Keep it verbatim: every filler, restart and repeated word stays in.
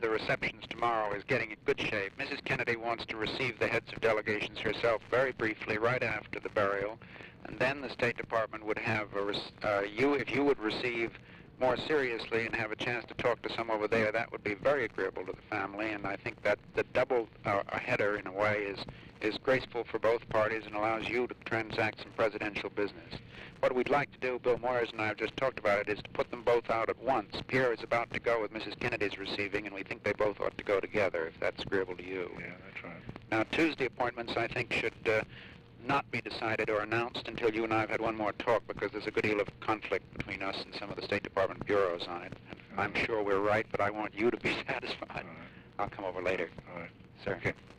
the receptions tomorrow is getting in good shape. Missus Kennedy wants to receive the heads of delegations herself very briefly right after the burial, and then the State Department would have a res uh, you, if you would receive more seriously and have a chance to talk to some over there, that would be very agreeable to the family, and I think that the double uh, a header, in a way, is is graceful for both parties and allows you to transact some presidential business. What we'd like to do, Bill Moyers and I have just talked about it, is to put them both out at once. Pierre is about to go with Missus Kennedy's receiving, and we think they both ought to go together, if that's agreeable to you. Yeah, that's right. Now, Tuesday appointments, I think, should uh, not be decided or announced until you and I have had one more talk, because there's a good deal of conflict between us and some of the State Department bureaus on it. And I'm sure we're right, but I want you to be satisfied. All right. I'll come over later. All right. Sir. Okay.